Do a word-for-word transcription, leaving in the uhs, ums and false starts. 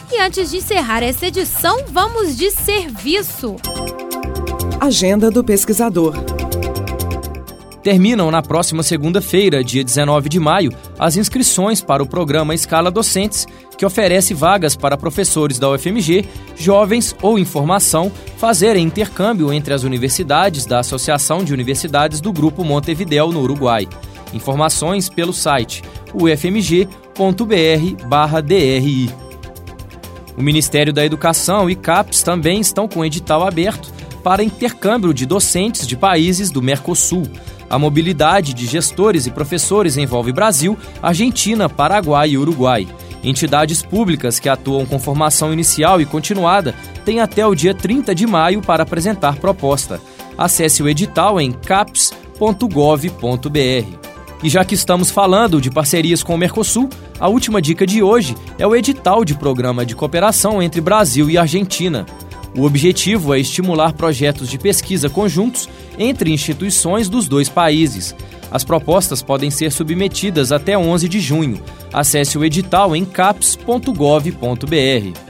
E antes de encerrar essa edição, vamos de serviço. Agenda do pesquisador. Terminam na próxima segunda-feira, dia dezenove de maio, as inscrições para o programa Escala Docentes, que oferece vagas para professores da U F M G, jovens ou em formação, fazerem intercâmbio entre as universidades da Associação de Universidades do Grupo Montevidéu, no Uruguai. Informações pelo site u f m g ponto b r barra d r i. O Ministério da Educação e CAPES também estão com edital aberto para intercâmbio de docentes de países do Mercosul. A mobilidade de gestores e professores envolve Brasil, Argentina, Paraguai e Uruguai. Entidades públicas que atuam com formação inicial e continuada têm até o dia trinta de maio para apresentar proposta. Acesse o edital em capes ponto gov ponto b r. E já que estamos falando de parcerias com o Mercosul, a última dica de hoje é o edital de programa de cooperação entre Brasil e Argentina. O objetivo é estimular projetos de pesquisa conjuntos entre instituições dos dois países. As propostas podem ser submetidas até onze de junho. Acesse o edital em capes ponto gov ponto b r.